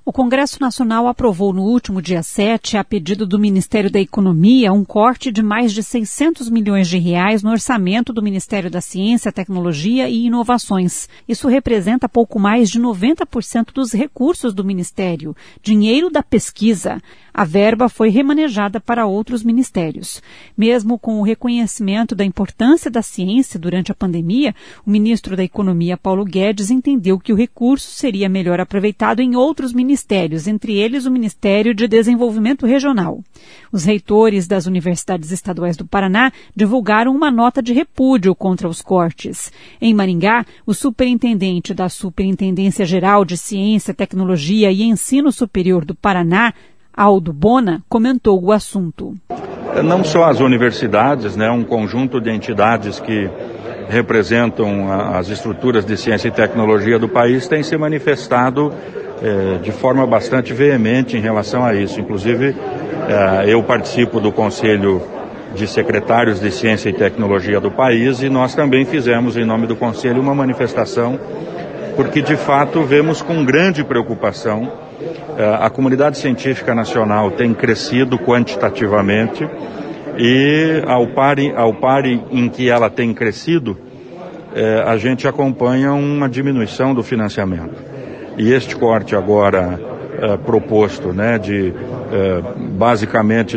O Congresso Nacional aprovou no último dia 7, a pedido do Ministério da Economia, um corte de mais de 600 milhões de reais no orçamento do Ministério da Ciência, Tecnologia e Inovações. Isso representa pouco mais de 90% dos recursos do Ministério, dinheiro da pesquisa. A verba foi remanejada para outros ministérios. Mesmo com o reconhecimento da importância da ciência durante a pandemia, o ministro da Economia, Paulo Guedes, entendeu que o recurso seria melhor aproveitado em outros ministérios, entre eles o Ministério de Desenvolvimento Regional. Os reitores das universidades estaduais do Paraná divulgaram uma nota de repúdio contra os cortes. Em Maringá, o superintendente da Superintendência Geral de Ciência, Tecnologia e Ensino Superior do Paraná, Aldo Bona, comentou o assunto. Não só as universidades, um conjunto de entidades que representam as estruturas de ciência e tecnologia do país têm se manifestado de forma bastante veemente em relação a isso. Inclusive, eu participo do Conselho de Secretários de Ciência e Tecnologia do país e nós também fizemos, em nome do Conselho, uma manifestação, porque de fato vemos com grande preocupação. A comunidade científica nacional tem crescido quantitativamente e ao par em que ela tem crescido, a gente acompanha uma diminuição do financiamento. E este corte agora proposto, de basicamente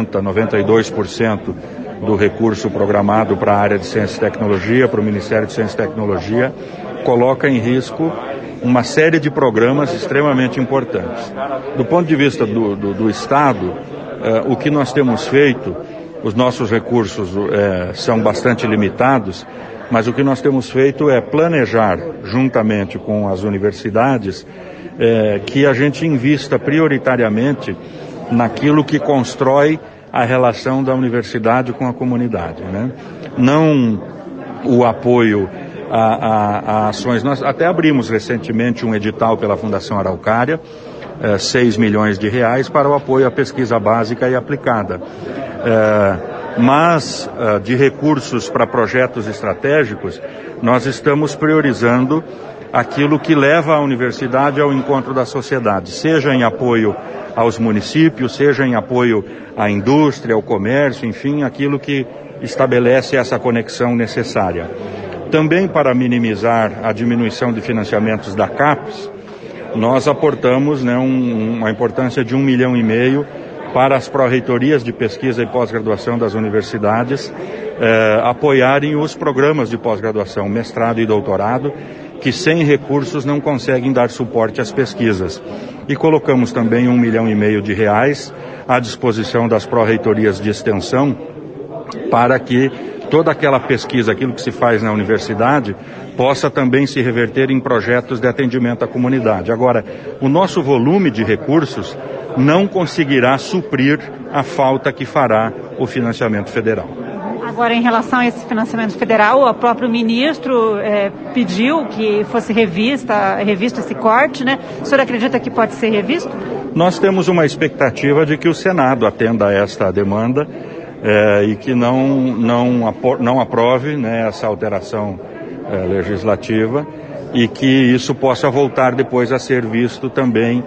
92% do recurso programado para a área de ciência e tecnologia, para o Ministério de Ciência e Tecnologia, coloca em risco uma série de programas extremamente importantes. Do ponto de vista do Estado, o que nós temos feito, os nossos recursos são bastante limitados, mas o que nós temos feito é planejar, juntamente com as universidades, que a gente invista prioritariamente naquilo que constrói a relação da universidade com a comunidade, Não o apoio a ações. Nós até abrimos recentemente um edital pela Fundação Araucária, 6 milhões de reais para o apoio à pesquisa básica e aplicada. Mas de recursos para projetos estratégicos, nós estamos priorizando aquilo que leva a universidade ao encontro da sociedade, seja em apoio aos municípios, seja em apoio à indústria, ao comércio, enfim, aquilo que estabelece essa conexão necessária. Também para minimizar a diminuição de financiamentos da CAPES, nós aportamos uma importância de 1,5 milhão para as pró-reitorias de pesquisa e pós-graduação das universidades apoiarem os programas de pós-graduação, mestrado e doutorado, que sem recursos não conseguem dar suporte às pesquisas. E colocamos também 1,5 milhão de reais à disposição das pró-reitorias de extensão para que toda aquela pesquisa, aquilo que se faz na universidade, possa também se reverter em projetos de atendimento à comunidade. Agora, o nosso volume de recursos não conseguirá suprir a falta que fará o financiamento federal. Agora, em relação a esse financiamento federal, o próprio ministro pediu que fosse revisto esse corte, O senhor acredita que pode ser revisto? Nós temos uma expectativa de que o Senado atenda a esta demanda e que não aprove essa alteração legislativa e que isso possa voltar depois a ser visto também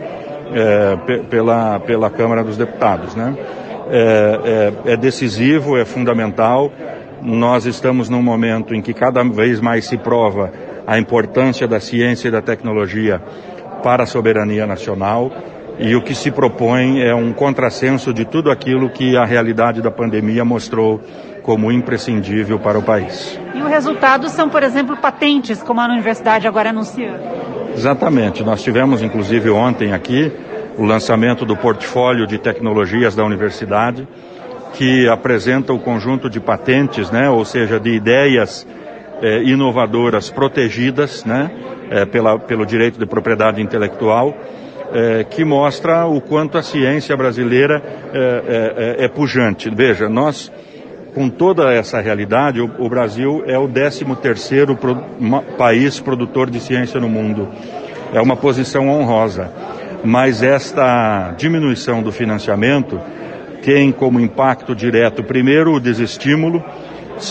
pela Câmara dos Deputados, É decisivo, é fundamental. Nós estamos num momento em que cada vez mais se prova a importância da ciência e da tecnologia para a soberania nacional. E o que se propõe é um contrassenso de tudo aquilo que a realidade da pandemia mostrou como imprescindível para o país. E o resultado são, por exemplo, patentes, como a universidade agora anunciou. Exatamente. Nós tivemos, inclusive, ontem aqui, o lançamento do portfólio de tecnologias da universidade, que apresenta o conjunto de patentes, ou seja, de ideias inovadoras protegidas, pelo direito de propriedade intelectual, que mostra o quanto a ciência brasileira é pujante. Veja, nós, com toda essa realidade, o Brasil é o 13º país produtor de ciência no mundo. É uma posição honrosa. Mas esta diminuição do financiamento tem como impacto direto, primeiro, o desestímulo,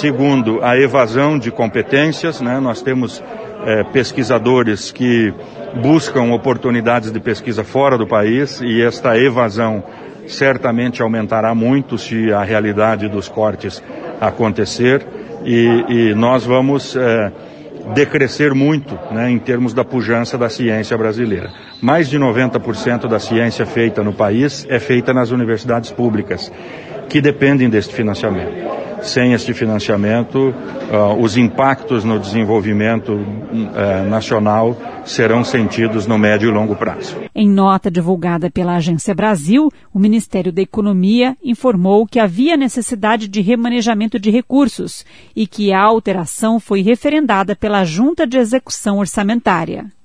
segundo, a evasão de competências, Nós temos pesquisadores que buscam oportunidades de pesquisa fora do país, e esta evasão certamente aumentará muito se a realidade dos cortes acontecer, e nós vamos decrescer muito, né, em termos da pujança da ciência brasileira. Mais de 90% da ciência feita no país é feita nas universidades públicas, que dependem deste financiamento. Sem este financiamento, os impactos no desenvolvimento nacional serão sentidos no médio e longo prazo. Em nota divulgada pela Agência Brasil, o Ministério da Economia informou que havia necessidade de remanejamento de recursos e que a alteração foi referendada pela Junta de Execução Orçamentária.